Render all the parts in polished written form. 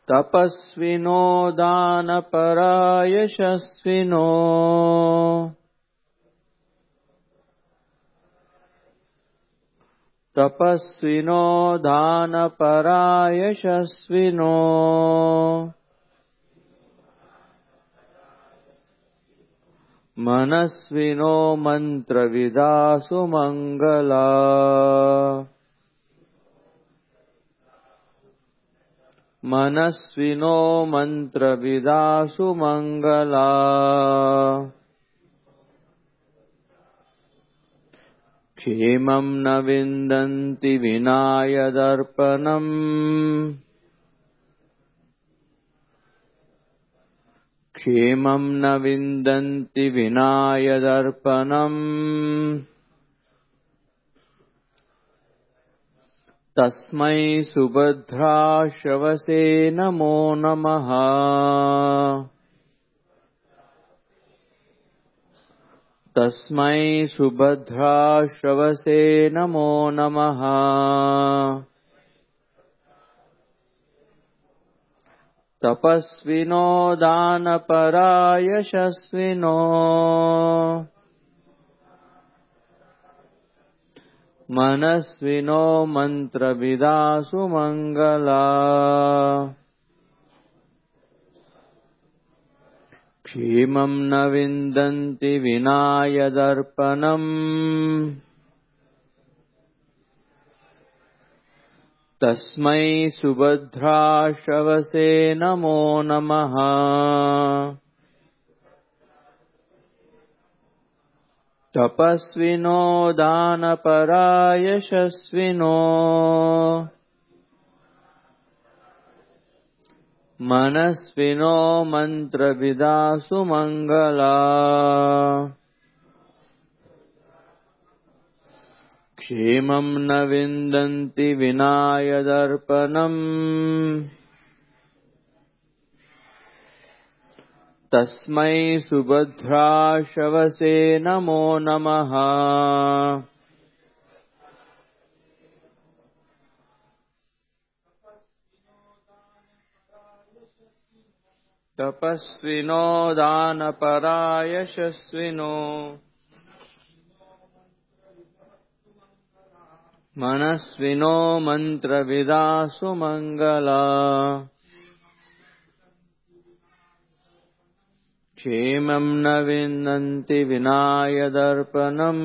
तपस्विनो दानपरा यशस्विनो तपस्विनो दानपरा यशस्विनो मनस्विनो मंत्रविदा सुमंगला मनस्विनो मंत्रविदा सुमंगला क्षेमं न विन्दन्ति विना यदर्पणम् क्षेमं न विन्दन्ति विना यदर्पणम् तस्मै सुभद्राश्रवसे नमो नमः तस्मै सुभद्राश्रवसे नमो नमः तपस्विनो दानपरा यशस्विनो मनस्विनो मंत्रविदा सुमंगला क्षेमं न विन्दन्ति विना यदर्पणम् तस्मै सुभद्राश्रवसे नमो नमः तपस्विनो दानपरा यशस्विनो मनस्विनो मंत्रविदा सुमंगला क्षेमं न विन्दन्ति विना यदर्पणम् तस्मै सुभद्राश्रवसे नमो नमः तपस्विनो दानपरा यशस्विनो मनस्विनो मंत्रविदा सुमंगला क्षेमं न विन्दन्ति विना यदर्पणम्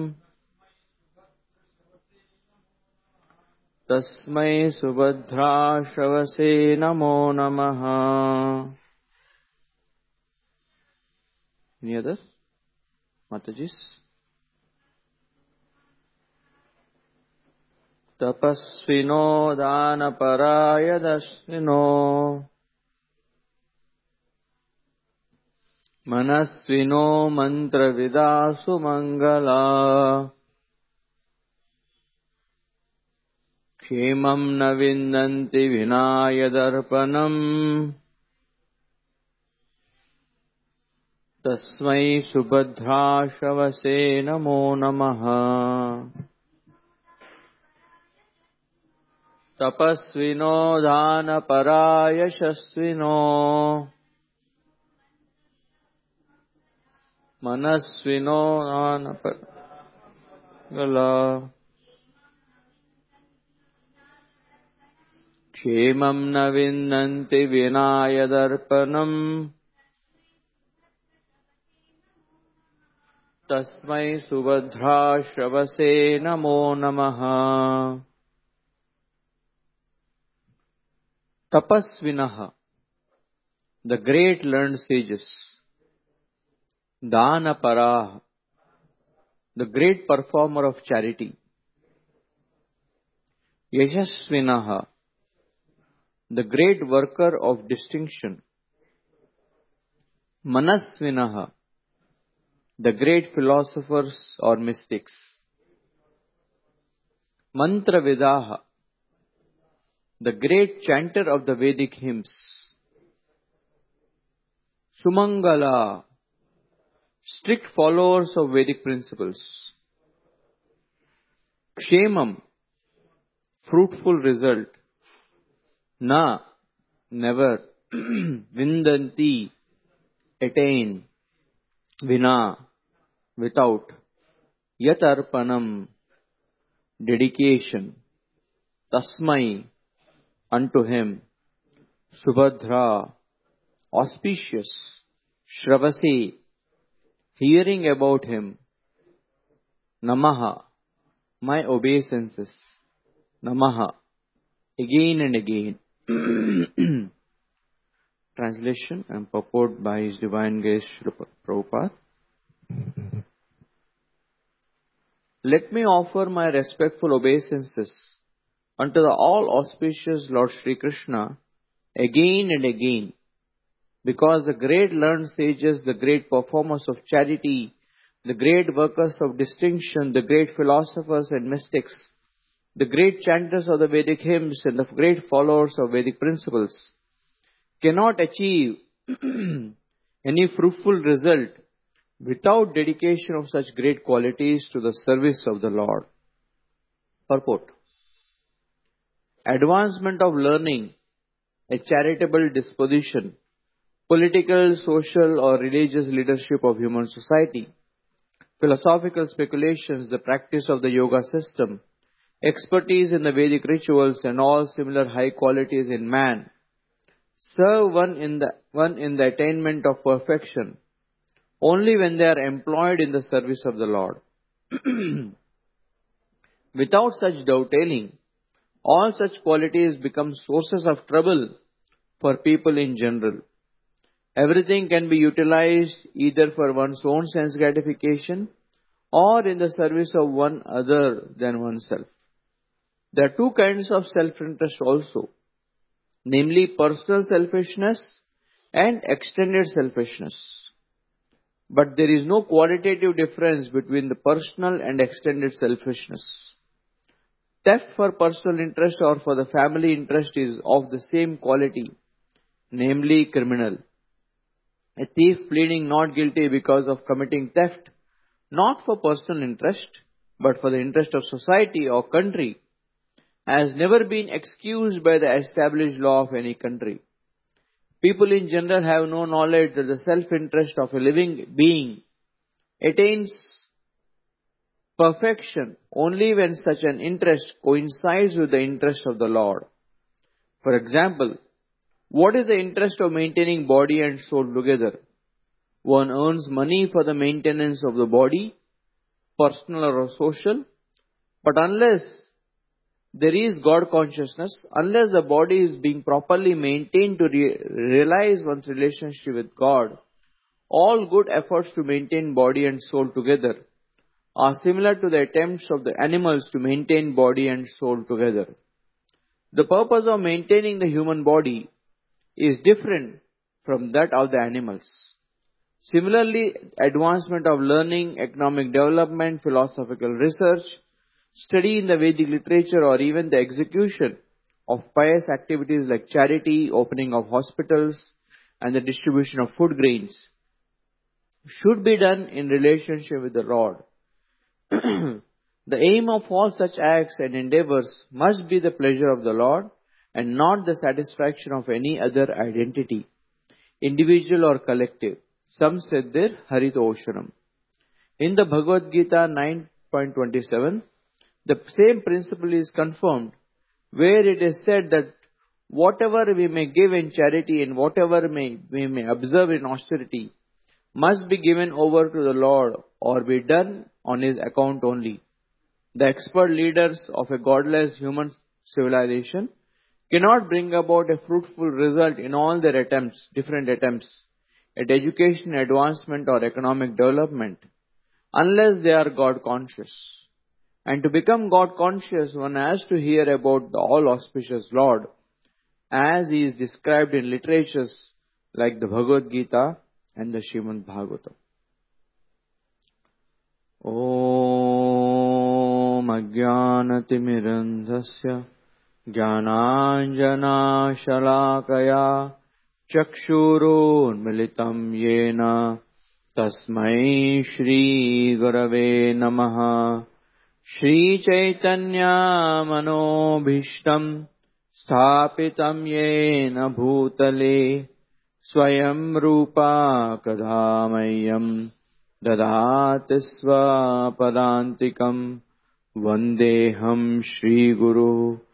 तस्मै सुभद्राश्रवसे नमो नमः Any others? Matajis? तपस्विनो दानपरा यशस्विनो मनस्विनो मंत्रविदा सुमंगला क्षेमं न विन्दन्ति विना यदर्पणम् तस्मै सुभद्राश्रवसे नमो नमः तपस्विनो दानपरा यशस्विनो मनस्विनो दानपरा क्षेमं न विन्दन्ति विना यदर्पणम् तस्मै सुभद्राश्रवसे नमो नमः Tapasvinah, the great learned sages. Danapara, the great performer of charity. Yashasvinah, the great worker of distinction. Manasvinah, the great philosophers or mystics. Mantravidaha, the great chanter of the Vedic hymns. Sumangala, strict followers of Vedic principles. Kshemam, fruitful result. Na, never, vindanti, attain, vina, without, yatarpanam, dedication, tasmai, unto him, subhadra, auspicious, shravase, hearing about him, namaha, my obeisances, namaha, again and again. Translation and purport by His Divine Grace Srila Prabhupada. Let me offer my respectful obeisances unto the all-auspicious Lord Sri Krishna again and again, because the great learned sages, the great performers of charity, the great workers of distinction, the great philosophers and mystics, the great chanters of the Vedic hymns and the great followers of Vedic principles cannot achieve any fruitful result without dedication of such great qualities to the service of the Lord. Purport: advancement of learning, a charitable disposition, political, social or religious leadership of human society, philosophical speculations, the practice of the yoga system, expertise in the Vedic rituals and all similar high qualities in man serve one in the attainment of perfection only when they are employed in the service of the Lord. Without such dovetailing, all such qualities become sources of trouble for people in general. Everything can be utilized either for one's own sense gratification or in the service of one other than oneself. There are two kinds of self-interest also, namely personal selfishness and extended selfishness. But there is no qualitative difference between the personal and extended selfishness. Theft for personal interest or for the family interest is of the same quality, namely criminal. A thief pleading not guilty because of committing theft, not for personal interest, but for the interest of society or country, has never been excused by the established law of any country. People in general have no knowledge that the self-interest of a living being attains perfection only when such an interest coincides with the interest of the Lord. For example, what is the interest of maintaining body and soul together? One earns money for the maintenance of the body, personal or social, but unless there is God consciousness, unless the body is being properly maintained to realize one's relationship with God, all good efforts to maintain body and soul together are similar to the attempts of the animals to maintain body and soul together. The purpose of maintaining the human body is different from that of the animals. Similarly, advancement of learning, economic development, philosophical research, study in the Vedic literature or even the execution of pious activities like charity, opening of hospitals and the distribution of food grains should be done in relationship with the Lord. The aim of all such acts and endeavors must be the pleasure of the Lord and not the satisfaction of any other identity, individual or collective. Some said there, Haritoshanam. In the Bhagavad Gita 9.27, the same principle is confirmed, where it is said that whatever we may give in charity and whatever we may observe in austerity must be given over to the Lord or be done on His account only. The expert leaders of a godless human civilization cannot bring about a fruitful result in all their different attempts at education, advancement or economic development, unless they are God conscious. And to become God conscious, one has to hear about the all auspicious Lord, as He is described in literatures like the Bhagavad Gita and the Srimad Bhagavatam. Om Ajnanatimirandhasya Jnananjana Shalakaya Chakshurunmilitam Yena Tasmai Shri Gurave Namaha Shri Chaitanya Manobhishtam स्थापितं येन भूतले स्वयं रूपा कदा मह्यं ददाति स्वपदान्तिकं वन्देऽहं श्रीगुरु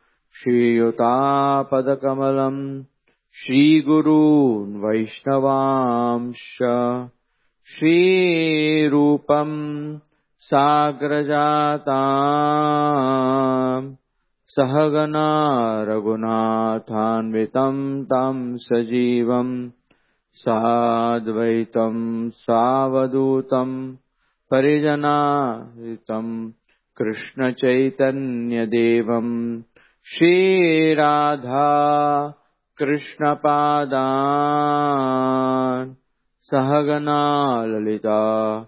श्रीयुतापदकमलं श्रीगुरून् वैष्णवांश्च श्रीरूपं साग्रजाताम् सहगना रघुनाथान्वितं तं सजीवं साद्वैतं सावधूतं परिजनाहितं कृष्णचैतन्यदेवं श्रीराधा कृष्णपादान् सहगना ललिता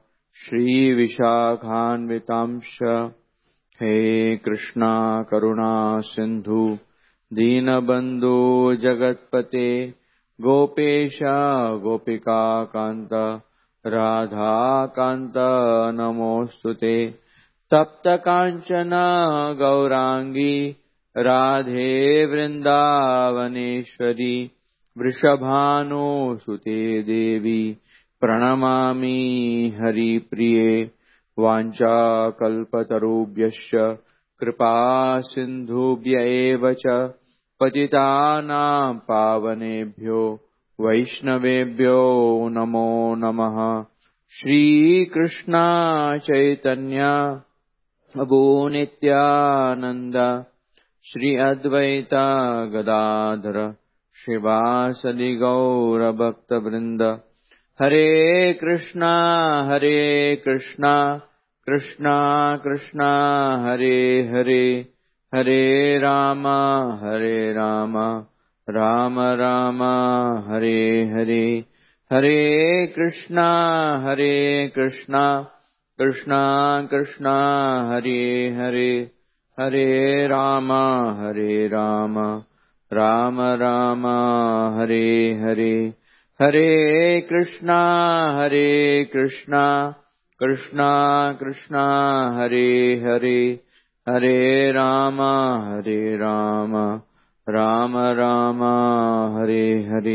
श्रीविशाखान्वितांश्च हे कृष्णा करुणा सिंधु दीनबंधु जगतपते गोपेश गोपिका कांत राधा कांत नमोस्तुते तप्त कांचन गौरांगी राधे वृंदावनेश्वरी वृषभानुसुते देवी प्रणमामि हरिप्रिये वाञ्छाकल्पतरुभ्यश्च कृपा सिन्धुभ्य एव च पतितानां पावनेभ्यो वैष्णवेभ्यो नमो नमः। श्रीकृष्ण चैतन्य प्रभु नित्यानंद श्री अद्वैत गदाधर श्रीवासदि गौर भक्तवृंद हरे Krishna Krishna Krishna Hare Hare Hare Ram Ram Ram Hare Hare Hare Krishna Krishna Krishna Hare Hare Hare Ram Ram Ram Hare Hare Hare Krishna Krishna Krishna Hare Hare Hare Ram Ram Ram Hare Hare.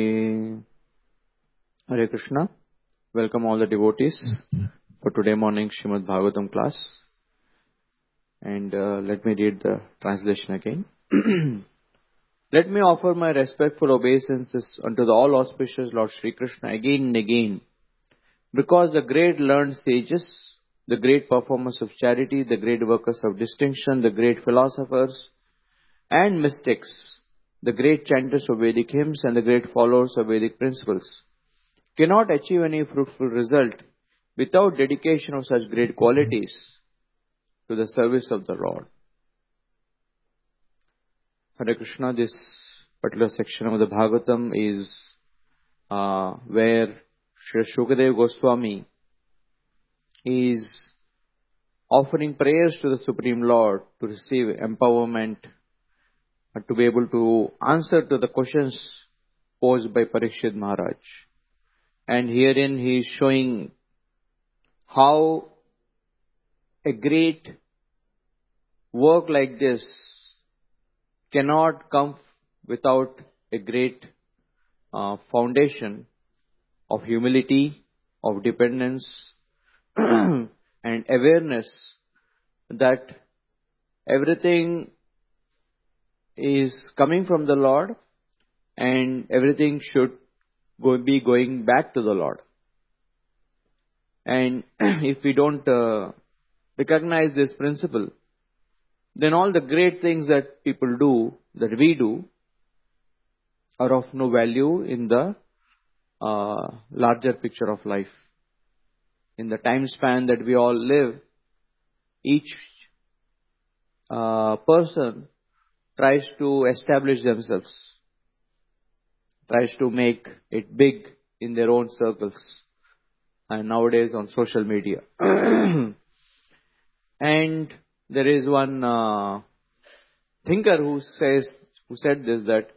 Hare Krishna. Welcome all the devotees for today morning Srimad Bhagavatam class. And let me read the translation again. Let me offer my respectful obeisances unto the all auspicious Lord Shri Krishna again and again, because the great learned sages, the great performers of charity, the great workers of distinction, the great philosophers and mystics, the great chanters of Vedic hymns and the great followers of Vedic principles cannot achieve any fruitful result without dedication of such great qualities to the service of the Lord. Hare Krishna, this particular section of the Bhagavatam is where Sri Shukadeva Goswami is offering prayers to the Supreme Lord to receive empowerment to be able to answer to the questions posed by Parikshit Maharaj. And herein he is showing how a great work like this cannot come without a great foundation of humility, of dependence, and awareness that everything is coming from the Lord and everything should be going back to the Lord. And if we don't recognize this principle, then all the great things that people do, that we do, are of no value in the larger picture of life. In the time span that we all live, each person tries to establish themselves, tries to make it big in their own circles, and nowadays on social media. And there is one thinker who said this, that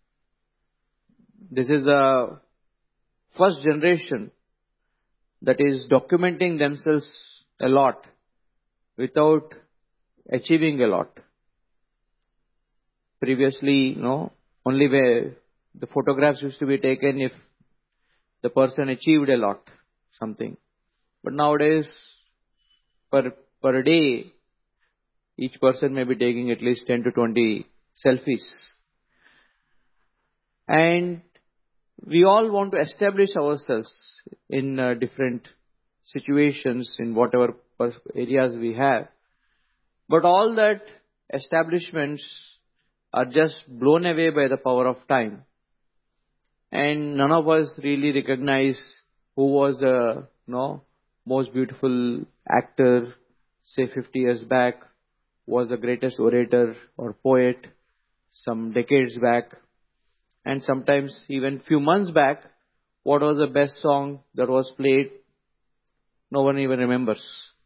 this is the first generation that is documenting themselves a lot without achieving a lot. Previously, only where the photographs used to be taken if the person achieved a lot, something. But nowadays, per day, each person may be taking at least 10 to 20 selfies. And we all want to establish ourselves in different situations in whatever areas we have. But all that establishments are just blown away by the power of time. And none of us really recognize who was the most beautiful actor, say 50 years back, was the greatest orator or poet some decades back. And sometimes even few months back, what was the best song that was played? No one even remembers.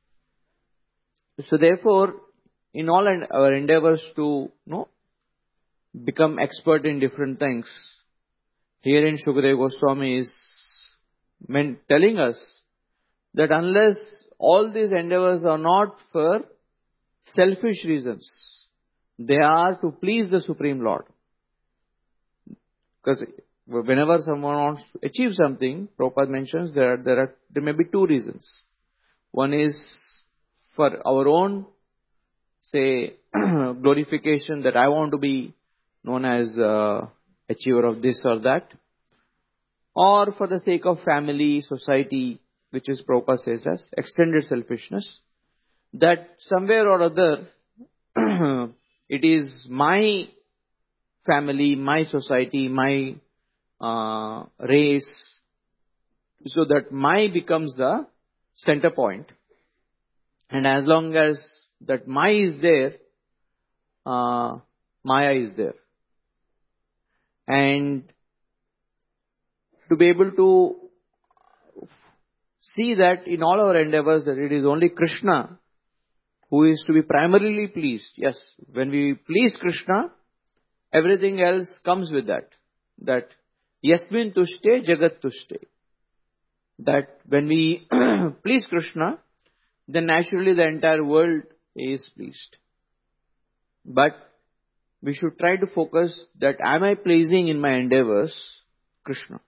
So therefore, in all our endeavors to become expert in different things, here in Shukadeva Goswami is telling us that unless all these endeavors are not for selfish reasons, they are to please the Supreme Lord. Because whenever someone wants to achieve something, Prabhupada mentions there may be two reasons. One is for our own, say, glorification, that I want to be known as achiever of this or that, or for the sake of family, society, which is Prabhupada says as extended selfishness, that somewhere or other it is my family, my society, my race, so that my becomes the center point. And as long as that my is there, Maya is there. And to be able to see that in all our endeavors that it is only Krishna who is to be primarily pleased. Yes, when we please Krishna, everything else comes with that. That Yasmin Tushte Jagat Tushte. That when we please Krishna, then naturally the entire world is pleased. But we should try to focus that am I pleasing in my endeavors Krishna.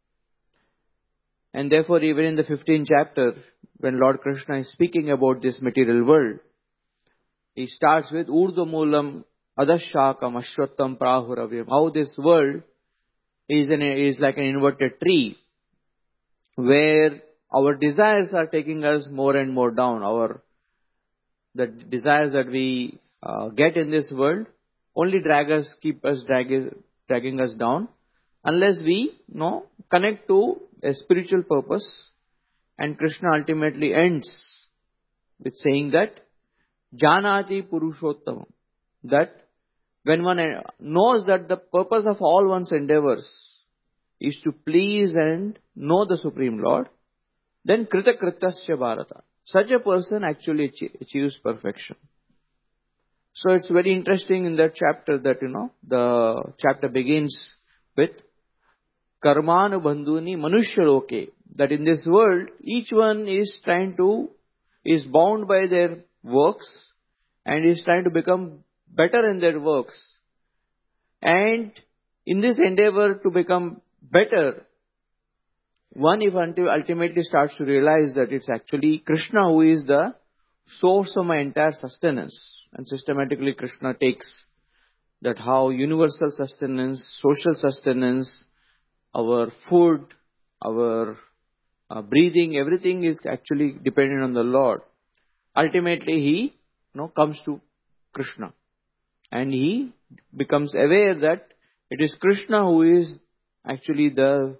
And therefore even in the 15th chapter, when Lord Krishna is speaking about this material world, he starts with Urdhvamulam Adashakam Ashwattam Prahuravyam. How this world is like an inverted tree, where our desires are taking us more and more down. The desires that we get in this world only keep us dragging us down, unless we connect to a spiritual purpose. And Krishna ultimately ends with saying that Janati Purushottamam, that when one knows that the purpose of all one's endeavors is to please and know the Supreme Lord, then Krita Kritasya Bharata. Such a person actually achieves perfection. So it's very interesting in that chapter that, the chapter begins with Karmanu Bandhuni Manushya that in this world, each one is bound by their works and is trying to become better in their works. And in this endeavor to become better, one ultimately starts to realize that it's actually Krishna who is the source of my entire sustenance. And systematically Krishna takes that how universal sustenance, social sustenance, our food, our breathing, everything is actually dependent on the Lord. Ultimately he comes to Krishna. And he becomes aware that it is Krishna who is actually the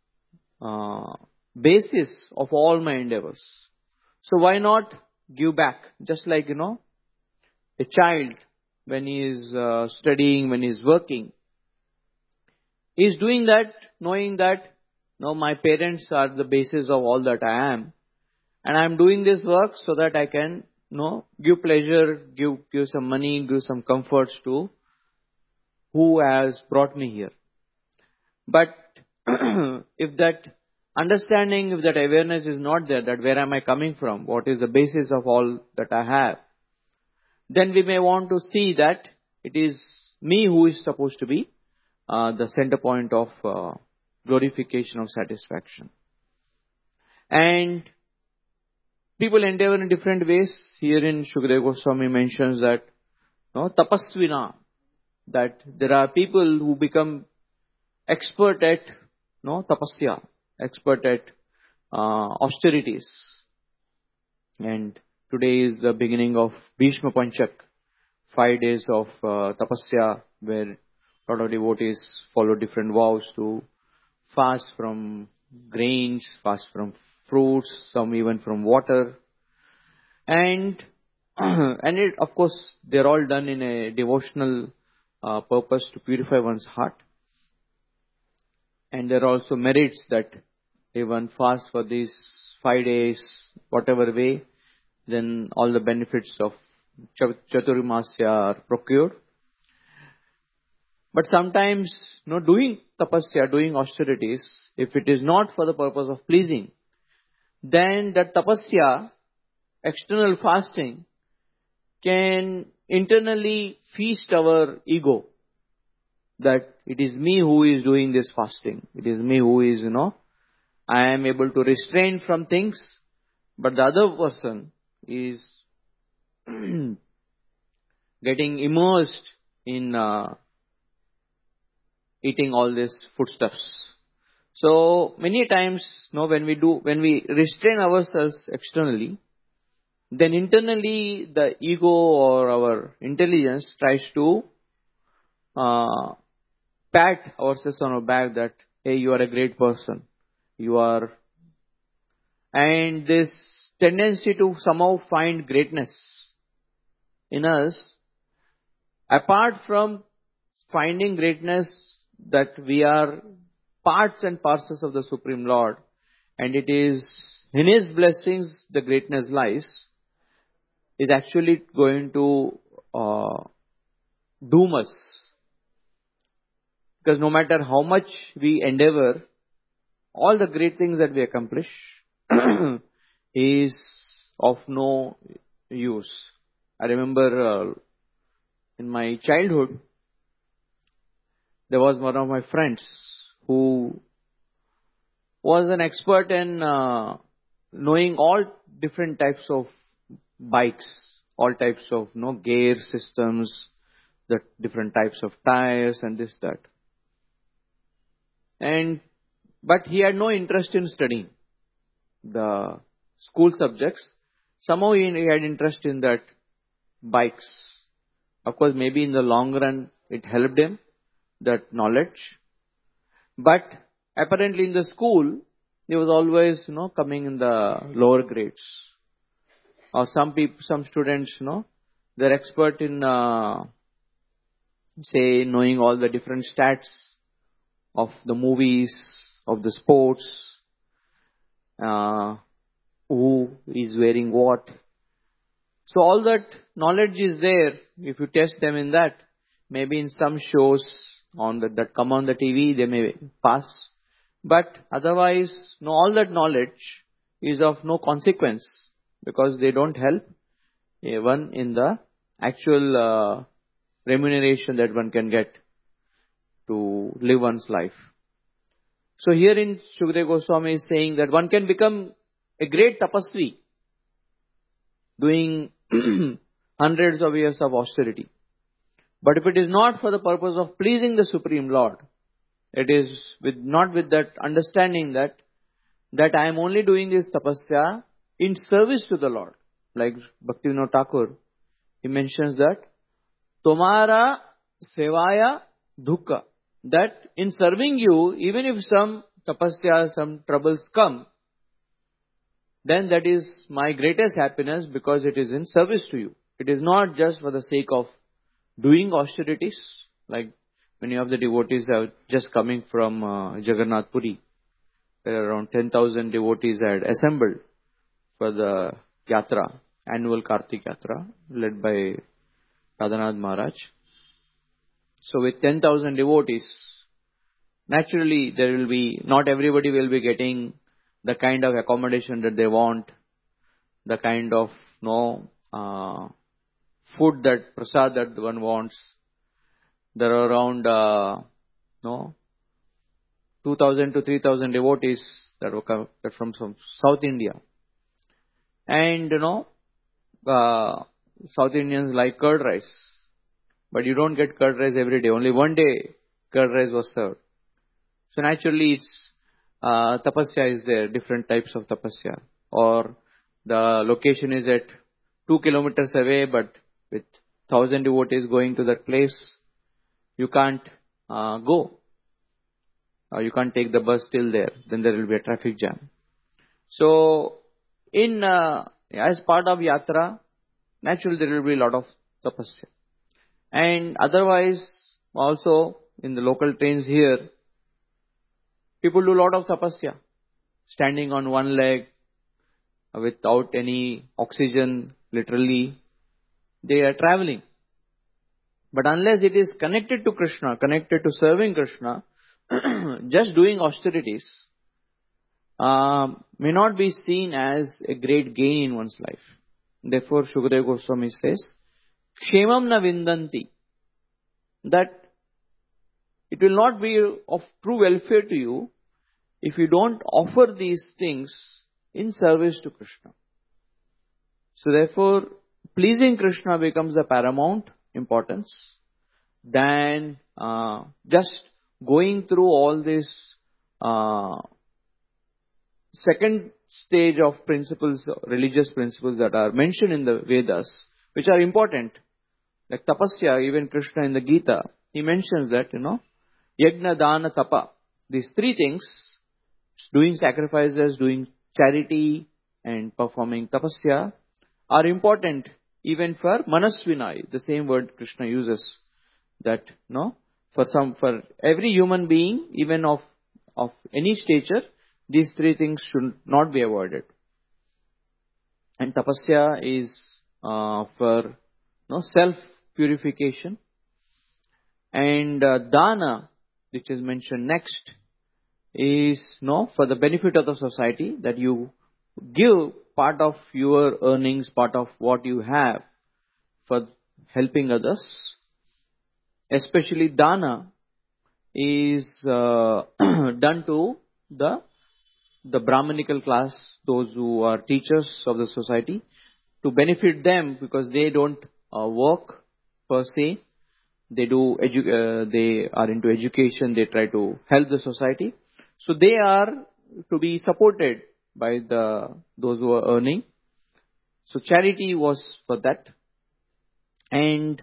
basis of all my endeavors. So why not give back? Just like, a child when he is studying, when he is working, he is doing that knowing that, my parents are the basis of all that I am. And I am doing this work so that I can, give pleasure, give some money, give some comforts to who has brought me here. But if that understanding, if that awareness is not there, that where am I coming from, what is the basis of all that I have, then we may want to see that it is me who is supposed to be the center point of glorification of satisfaction. And people endeavor in different ways. Here in Shukadeva Goswami mentions that tapasvina, that there are people who become expert at tapasya, expert at austerities. And today is the beginning of Bhishma Panchak, 5 days of tapasya, where a lot of devotees follow different vows to fast from grains, fast from fruits, some even from water. And it, of course, they're all done in a devotional purpose to purify one's heart. And there are also merits that if one fasts for these 5 days, whatever way, then all the benefits of Chaturmasya are procured. But sometimes, doing tapasya, doing austerities, if it is not for the purpose of pleasing, then that tapasya, external fasting, can internally feast our ego. That it is me who is doing this fasting. It is me who is, I am able to restrain from things, but the other person is getting immersed in eating all these foodstuffs. So many times, when we restrain ourselves externally, then internally the ego or our intelligence tries to pat ourselves on our back that, hey, you are a great person. You are. And this tendency to somehow find greatness in us, apart from finding greatness that we are parts and parcels of the Supreme Lord, and it is in His blessings the greatness lies, is actually going to doom us. Because no matter how much we endeavor, all the great things that we accomplish is of no use. I remember in my childhood, there was one of my friends who was an expert in knowing all different types of bikes, all types of gear systems, the different types of tires and this, that. But he had no interest in studying the school subjects. Somehow he had interest in that bikes. Of course, maybe in the long run it helped him, that knowledge. But apparently in the school, he was always, coming in the lower grades. Or some students, they're expert in, say, knowing all the different stats of the movies, of the sports, who is wearing what. So all that knowledge is there. If you test them in that, maybe in some shows that come on the TV, they may pass. But otherwise, all that knowledge is of no consequence, because they don't help one in the actual remuneration that one can get to live one's life. So here in Shukadeva Goswami is saying that one can become a great tapasvi doing hundreds of years of austerity. But if it is not for the purpose of pleasing the Supreme Lord, it is not with that understanding that I am only doing this tapasya in service to the Lord. Like Bhaktivinoda Thakur, he mentions that Tomara sevaya dukkha, that in serving you, even if some tapasya, some troubles come, then that is my greatest happiness, because it is in service to you. It is not just for the sake of doing austerities, like many of the devotees are just coming from Jagannath Puri. There are around 10,000 devotees had assembled for the yatra, annual Kartik yatra, led by Radhanath Maharaj. So with 10,000 devotees, naturally not everybody will be getting the kind of accommodation that they want, the kind of food, that prasad that one wants. There are around, no, 2,000 to 3,000 devotees that were come from South India. And, South Indians like curd rice. But you don't get curd rice every day. Only one day curd rice was served. So naturally it's, tapasya is there, different types of tapasya. Or the location is at 2 kilometers away, but with 1,000 devotees going to that place, you can't go. You can't take the bus till there. Then there will be a traffic jam. So, as part of yatra, naturally there will be a lot of tapasya. And otherwise, also in the local trains here, people do a lot of tapasya. Standing on one leg, without any oxygen, literally, they are traveling. But unless it is connected to Krishna, connected to serving Krishna, just doing austerities may not be seen as a great gain in one's life. Therefore, Shukadeva Goswami says, Kshemam na vindanti, that it will not be of true welfare to you if you don't offer these things in service to Krishna. So therefore, pleasing Krishna becomes a paramount importance than just going through all this second stage of principles, religious principles that are mentioned in the Vedas, which are important. Like tapasya, even Krishna in the Gita, he mentions that, yajna, dana, tapa. These three things, doing sacrifices, doing charity, and performing tapasya, are important even for manasvinai, the same word Krishna uses. That, for every human being, even of any stature, these three things should not be avoided. And tapasya is for self-purification. And dana, which is mentioned next, is for the benefit of the society, that you give part of your earnings, part of what you have for helping others. Especially dana is done to the Brahmanical class, those who are teachers of the society, to benefit them, because they don't work per se. They they are into education. They try to help the society. So they are to be supported by those who are earning. So charity was for that. And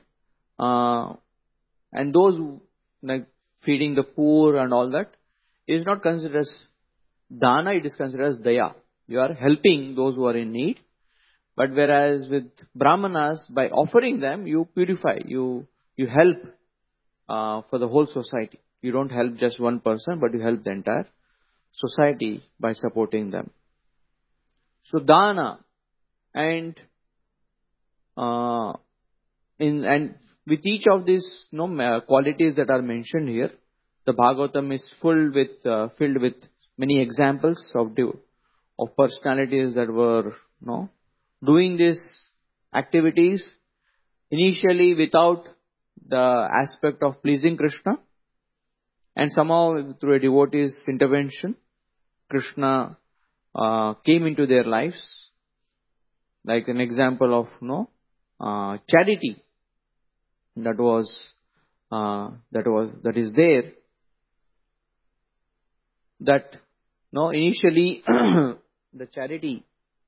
those who, like feeding the poor and all that, is not considered as dana, it is considered as daya. You are helping those who are in need. But whereas with brahmanas, by offering them, you purify, you help for the whole society. You don't help just one person, but you help the entire society by supporting them. So dana, and with each of these qualities that are mentioned here, the Bhagavatam is filled with many examples of personalities that were doing these activities initially without the aspect of pleasing Krishna, and somehow through a devotee's intervention, Krishna came into their lives. Like an example of charity that is there. That initially the charity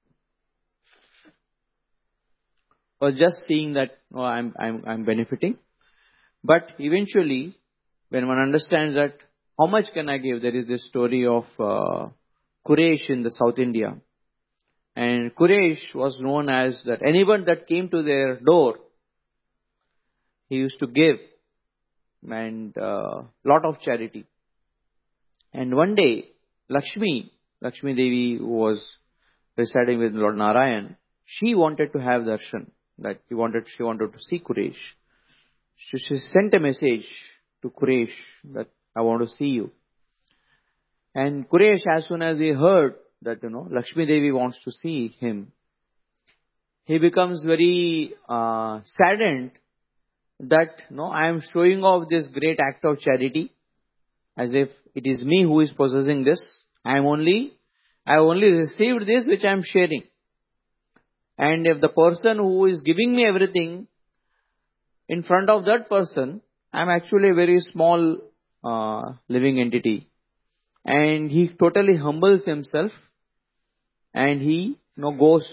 was just seeing that I'm benefiting, but eventually when one understands that how much can I give, there is this story of Quresh in the South India, and Quresh was known as that anyone that came to their door, he used to give, and lot of charity. And one day, Lakshmi Devi, who was residing with Lord Narayan, she wanted to have darshan. That she wanted to see Quresh. She sent a message to Quresh that I want to see you. And Quresh, as soon as he heard that Lakshmi Devi wants to see him, he becomes very saddened that I am showing off this great act of charity as if it is me who is possessing this. I have only received this which I am sharing. And if the person who is giving me everything, in front of that person, I am actually a very small living entity. And he totally humbles himself, and he goes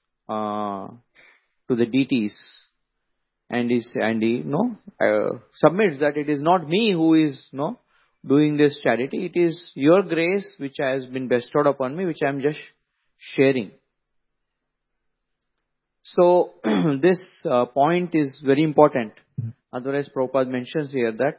to the deities, and he submits that it is not me who is doing this charity. It is your grace which has been bestowed upon me, which I am just sharing. So this point is very important. Otherwise, Prabhupada mentions here that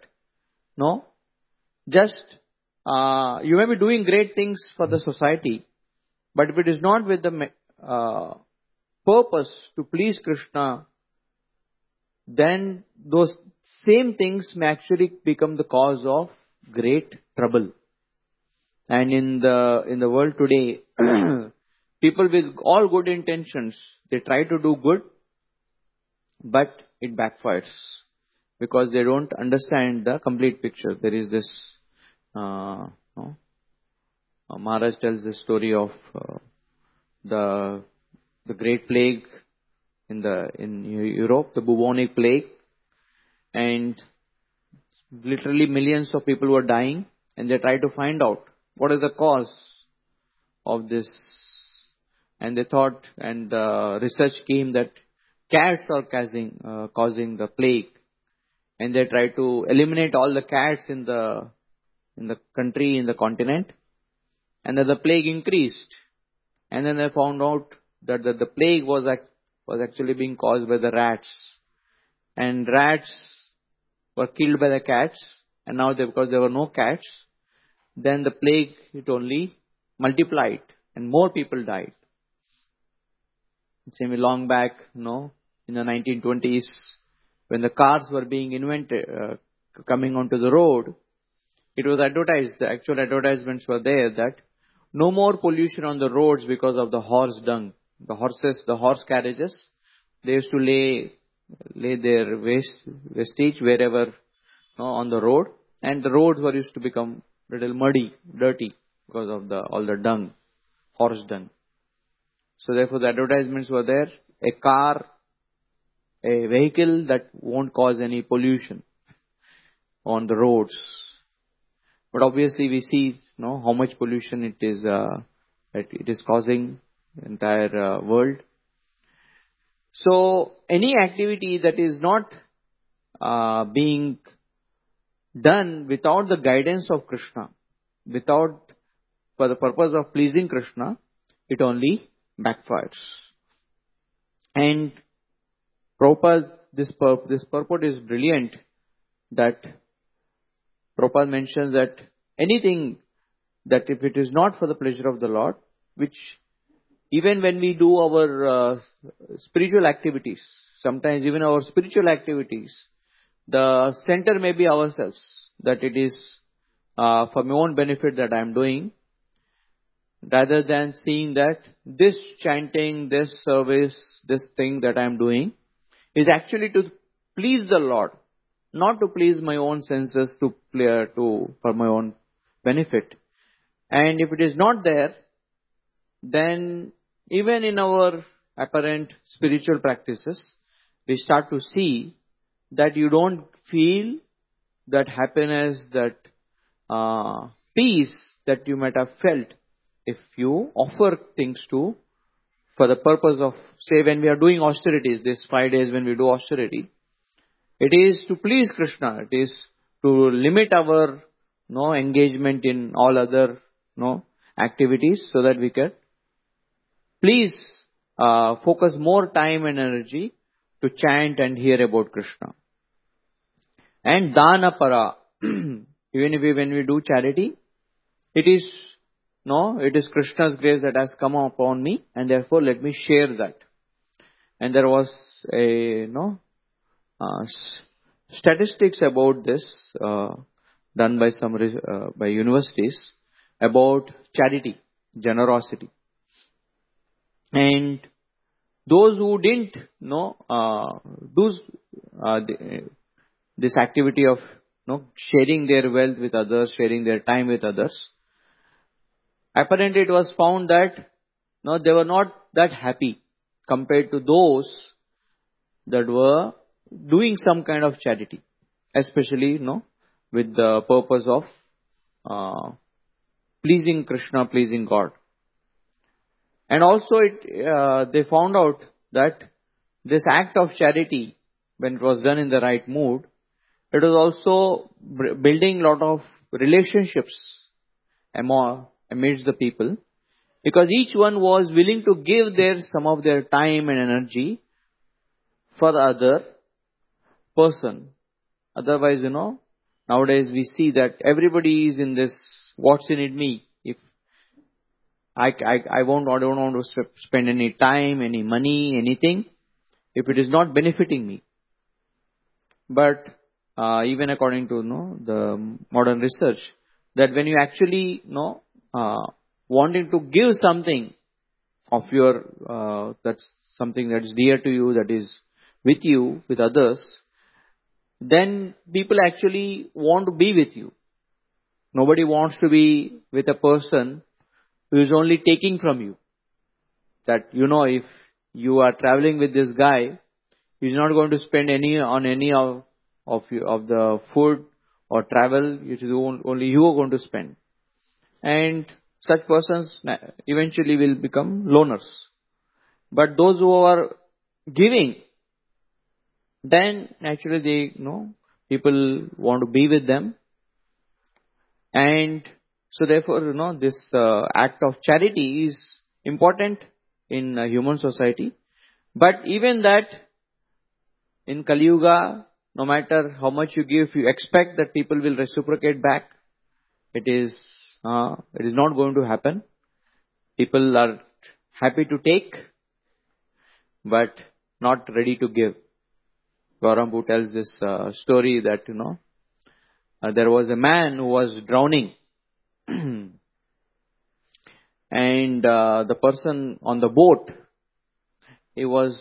just you may be doing great things for the society, but if it is not with the purpose to please Krishna, then those same things may actually become the cause of great trouble. And in the world today, people with all good intentions, they try to do good, but it backfires because they don't understand the complete picture. There is this Maharaj tells the story of the Great Plague in Europe, the bubonic plague, and literally millions of people were dying, and they tried to find out what is the cause of this, and they thought, and the research came that cats are causing the plague, and they tried to eliminate all the cats in the country, in the continent, and then the plague increased, and then they found out that the plague was actually being caused by the rats, and rats were killed by the cats, and now because there were no cats, then the plague, it only multiplied and more people died. Same long back, in the 1920s, when the cars were being invented, coming onto the road, it was advertised, the actual advertisements were there that no more pollution on the roads because of the horse dung. The horse carriages, they used to lay their wastage wherever on the road, and the roads were used to become little muddy, dirty because of all the dung, horse dung. So therefore the advertisements were there, a vehicle that won't cause any pollution on the roads. But obviously we see how much pollution it is causing the entire world. So any activity that is not being done without the guidance of Krishna, for the purpose of pleasing Krishna, it only backfires. And Prabhupada, this purport is brilliant, that Prabhupada mentions that anything that if it is not for the pleasure of the Lord, which even when we do our spiritual activities, sometimes even our spiritual activities, the center may be ourselves, that it is for my own benefit that I am doing, rather than seeing that this chanting, this service, this thing that I am doing is actually to please the Lord, not to please my own senses, for my own benefit. And if it is not there, then even in our apparent spiritual practices, we start to see that you don't feel that happiness, that peace that you might have felt if you offer things for the purpose of, say, when we are doing austerities, these 5 days when we do austerity, it is to please Krishna. It is to limit our engagement in all other activities, so that we can please focus more time and energy to chant and hear about Krishna. And dana para, even when we do charity, it is Krishna's grace that has come upon me, and therefore let me share that. And there was a statistics about this done by by universities about charity, generosity, and those who didn't this activity of sharing their wealth with others, sharing their time with others, apparently it was found that they were not that happy compared to those that were doing some kind of charity, especially with the purpose of pleasing Krishna, pleasing God. And also they found out that this act of charity, when it was done in the right mood, it was also building a lot of relationships amidst the people, because each one was willing to give some of their time and energy for the other person. Otherwise, nowadays we see that everybody is in this, what's in it me? If I don't want to spend any time, any money, anything, if it is not benefiting me. But even according to the modern research, that when you actually wanting to give something of your that's something that is dear to you, that is with you, with others, then people actually want to be with you. Nobody wants to be with a person who is only taking from you. That if you are traveling with this guy, he's not going to spend any of the food or travel. It is only you are going to spend. And such persons eventually will become loners. But those who are giving, then naturally people want to be with them. And so therefore, this act of charity is important in human society. But even that, in Kali Yuga, no matter how much you give, you expect that people will reciprocate back. It is not going to happen. People are happy to take, but not ready to give. Gaurambu tells this story that, there was a man who was drowning. And the person on the boat, he was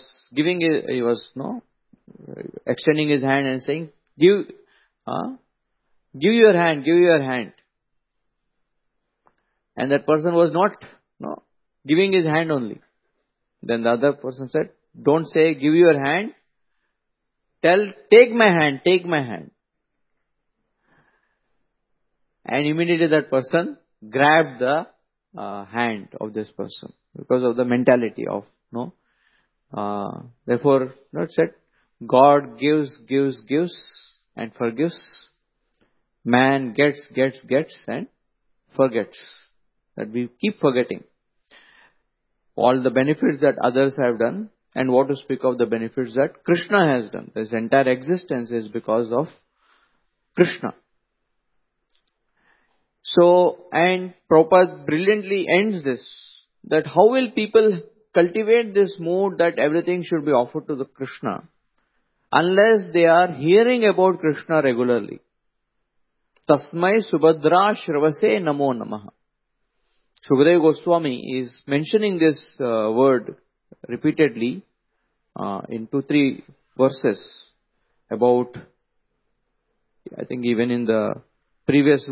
extending his hand and saying, give your hand. And that person was not giving his hand only. Then the other person said, don't say give your hand, tell take my hand. And immediately that person grabbed the hand of this person, because of the mentality of therefore it said, God gives and forgives. Man gets and forgets. That we keep forgetting all the benefits that others have done, and what to speak of the benefits that Krishna has done. This entire existence is because of Krishna. So, and Prabhupada brilliantly ends this, that how will people cultivate this mood that everything should be offered to the Krishna unless they are hearing about Krishna regularly. Tasmai Subhadra Shravase Namo Namaha. Sukadeva Goswami is mentioning this word repeatedly in 2-3 verses about, I think even in the previous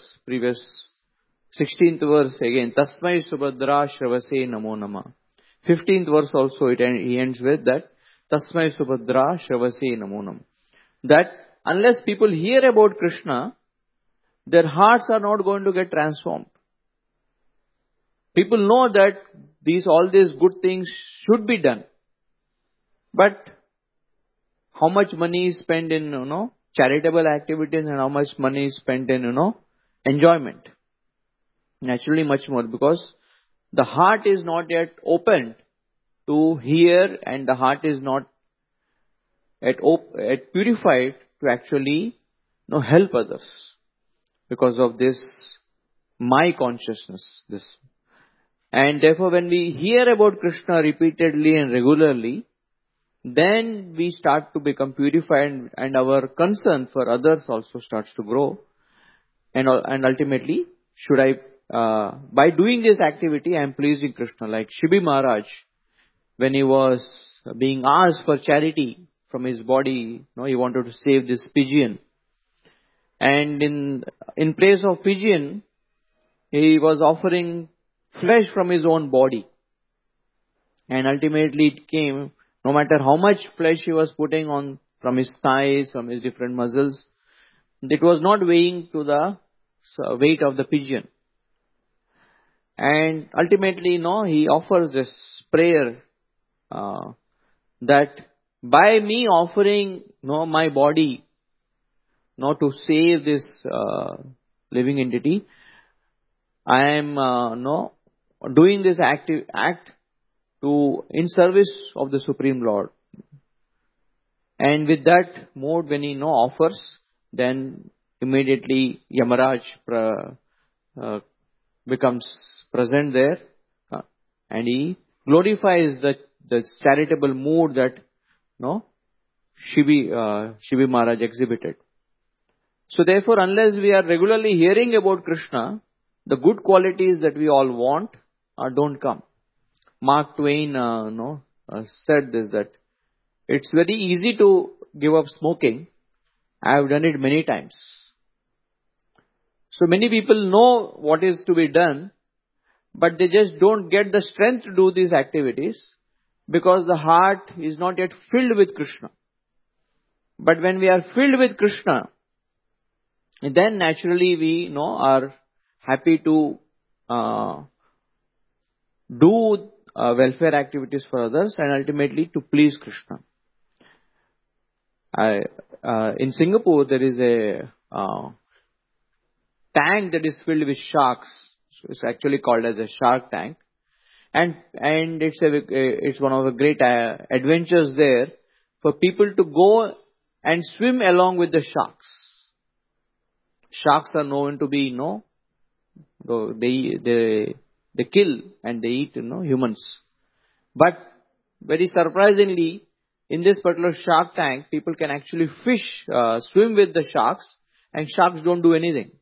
16th verse again, Tasmai Subhadra Shravase Namo Namaha. 15th verse also he ends with that, Tasmai Subhadra Shravase Namo Namaha. That unless people hear about Krishna, their hearts are not going to get transformed. People know that all these good things should be done. But how much money is spent in, charitable activities, and how much money is spent in, enjoyment? Naturally much more, because the heart is not yet opened to hear, and the heart is not yet purified to actually help others. Because of this my consciousness, and therefore when we hear about Krishna repeatedly and regularly, then we start to become purified, and our concern for others also starts to grow. And ultimately, by doing this activity, I am pleasing Krishna. Like Shibi Maharaj, when he was being asked for charity from his body. He wanted to save this pigeon. And in place of pigeon, he was offering flesh from his own body. And ultimately it came, no matter how much flesh he was putting on from his thighs, from his different muscles, it was not weighing to the weight of the pigeon. And ultimately, he offers this prayer that by me offering my body to save this living entity, I am doing this act in service of the Supreme Lord. And with that mode, when he offers, then immediately Yamaraj becomes present there, and he glorifies the charitable mood that Shivi Maharaj exhibited. So therefore, unless we are regularly hearing about Krishna, the good qualities that we all want don't come. Mark Twain said this, that it's very easy to give up smoking. I have done it many times. So many people know what is to be done, but they just don't get the strength to do these activities because the heart is not yet filled with Krishna. But when we are filled with Krishna, then naturally we are happy to do welfare activities for others and ultimately to please Krishna. In Singapore, there is a tank that is filled with sharks. So it's actually called as a shark tank, and it's one of the great adventures there for people to go and swim along with the sharks. Sharks are known to be they kill and they eat humans. But very surprisingly, in this particular shark tank, people can actually swim with the sharks, and sharks don't do anything.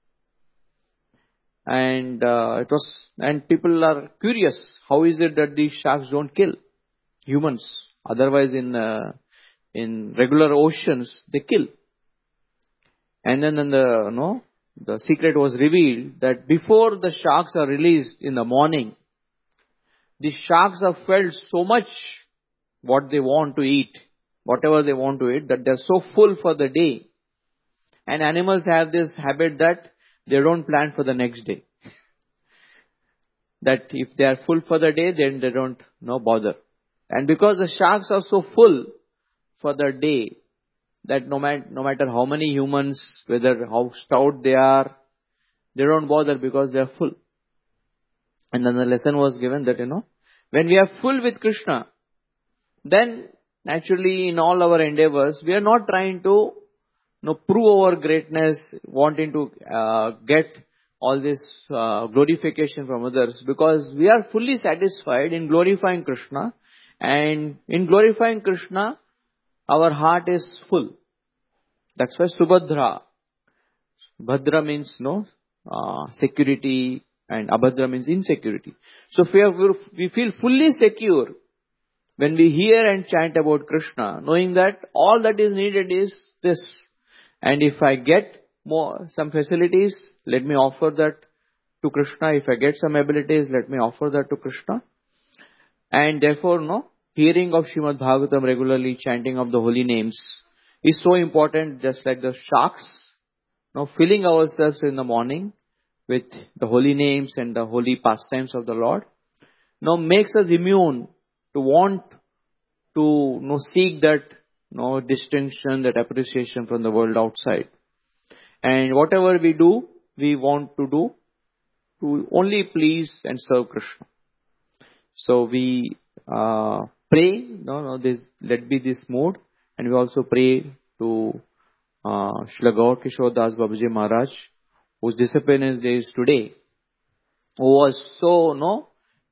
And people are curious, how is it that these sharks don't kill humans? Otherwise, in regular oceans, they kill. And then the secret was revealed that before the sharks are released in the morning, the sharks have felt so much what they want to eat, whatever they want to eat, that they're so full for the day. And animals have this habit that they don't plan for the next day. That if they are full for the day, then they don't bother. And because the sharks are so full for the day, that no matter how many humans, whether how stout they are, they don't bother because they are full. And then the lesson was given that, when we are full with Krishna, then naturally in all our endeavors, we are not trying to prove our greatness, wanting to get all this glorification from others, because we are fully satisfied in glorifying Krishna. And in glorifying Krishna, our heart is full. That's why Subhadra. Bhadra means security, and Abhadra means insecurity. So if we feel fully secure when we hear and chant about Krishna, knowing that all that is needed is this. And if I get some facilities, let me offer that to Krishna. If I get some abilities, let me offer that to Krishna. And therefore, hearing of Srimad Bhagavatam regularly, chanting of the holy names is so important, just like the sharks. Filling ourselves in the morning with the holy names and the holy pastimes of the Lord, makes us immune to want to seek that distinction, that appreciation from the world outside. And whatever we do, we want to do to only please and serve Krishna. So we pray, let be this mode, and we also pray to Srila Gaur Kishore Das Babaji Maharaj, whose disappearance day is today, who was so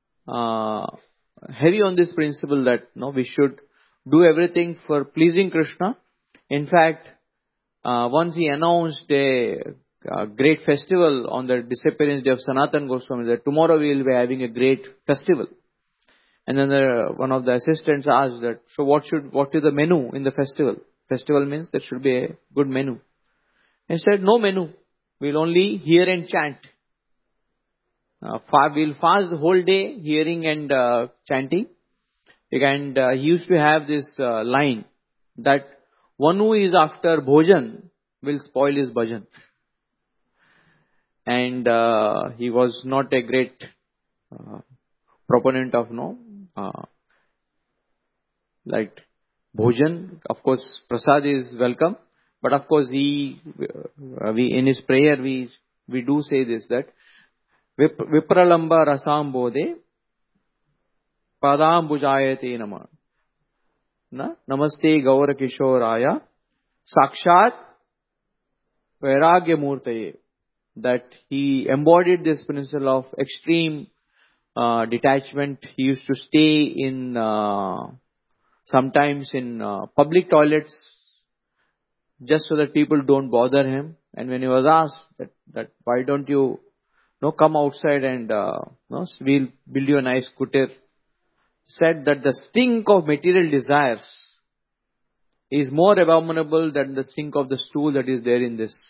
heavy on this principle that we should do everything for pleasing Krishna. In fact, once he announced a great festival on the disappearance day of Sanatan Goswami, that tomorrow we will be having a great festival. And then one of the assistants asked that, so what is the menu in the festival? Festival means there should be a good menu. He said, no menu. We'll only hear and chant. We'll fast the whole day hearing and chanting. And he used to have this line that one who is after bhojan will spoil his bhajan. And he was not a great proponent of like bhojan. Of course, prasad is welcome, but of course we in his prayer we do say this, that Vipralamba rasam bodhe padam bujayate nama namaste gaura kishoraya sakshat vairagya murtaye. That he embodied this principle of extreme detachment. He used to stay in sometimes in public toilets just so that people don't bother him. And when he was asked that why don't you come outside and we'll build you a nice kutir, said that the stink of material desires is more abominable than the stink of the stool that is there in this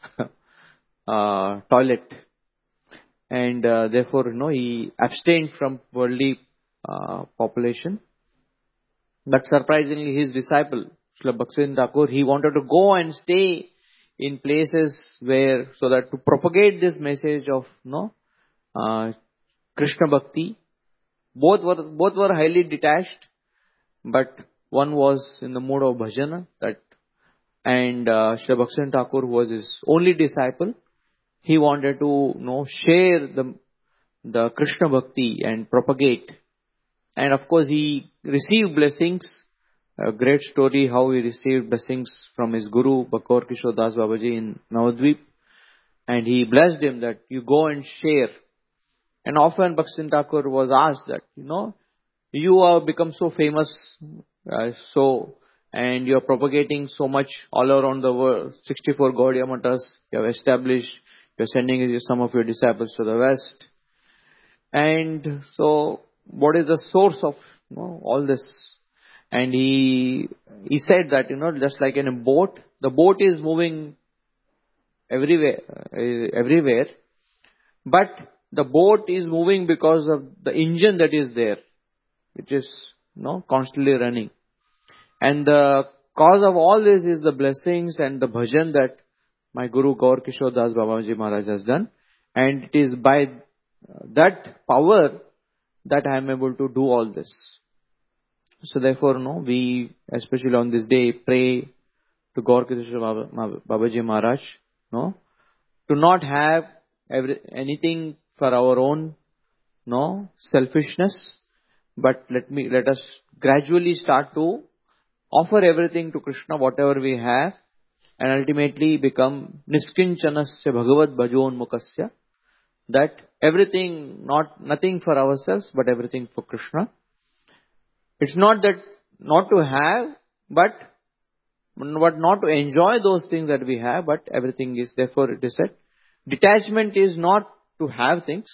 toilet. And therefore, he abstained from worldly population. But surprisingly, his disciple, Srila Bhaktivinoda Thakur, he wanted to go and stay in places where, so that to propagate this message of Krishna Bhakti. Both were highly detached, but one was in the mood of bhajana, and Srila Bhaktivinoda Thakur, who was his only disciple, he wanted to share the Krishna Bhakti and propagate. And of course he received blessings. A great story how he received blessings from his guru Bhakor Kishore Das Babaji in Navadvip. And he blessed him that you go and share. And often Bhaktivinoda Thakur was asked that, you have become so famous, and you are propagating so much all around the world, 64 Gaudiya Mathas you have established, you are sending some of your disciples to the West. And so, what is the source of all this? And he said that, just like in a boat, the boat is moving everywhere, but the boat is moving because of the engine that is there, which is constantly running. And the cause of all this is the blessings and the bhajan that my Guru Gaur Kishore Das Babaji Maharaj has done. And it is by that power that I am able to do all this. So therefore, we, especially on this day, pray to Gaur Kishore Babaji Maharaj, to not have anything for our own, selfishness, but let us gradually start to offer everything to Krishna, whatever we have, and ultimately become Niskincanasya Bhagavad Bhajon Mukasya, that everything, nothing for ourselves, but everything for Krishna. It's not that not to have, but not to enjoy those things that we have, but everything is, therefore it is said, detachment is not to have things.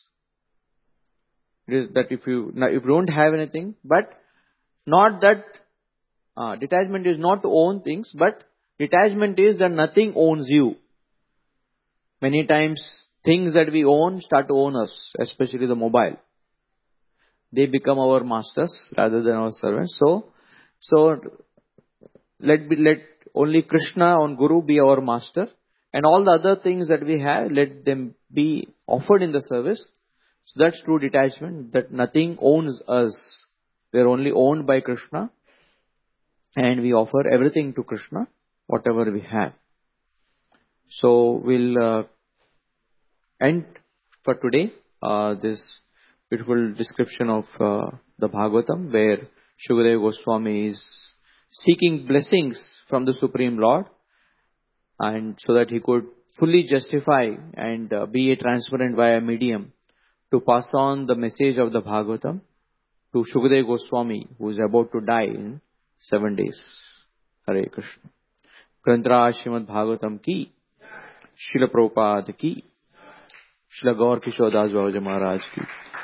It is that if you don't have anything, but not that, detachment is not to own things, but detachment is that nothing owns you. Many times things that we own start to own us, especially the mobile. They become our masters rather than our servants. So let only Krishna and Guru be our master, and all the other things that we have, let them be offered in the service. So that's true detachment, that nothing owns us. We're only owned by Krishna, and we offer everything to Krishna, whatever we have. So we'll end for today this beautiful description of the Bhagavatam, where Shukadeva Goswami is seeking blessings from the Supreme Lord, and so that he could fully justify and be a transparent via medium to pass on the message of the Bhagavatam to Shukadeva Goswami, who is about to die in 7 days. Hare Krishna. Granthra Srimad Bhagavatam ki, Srila Prabhupada ki, Srila Gaur Kishore Das Babaji Maharaj ki.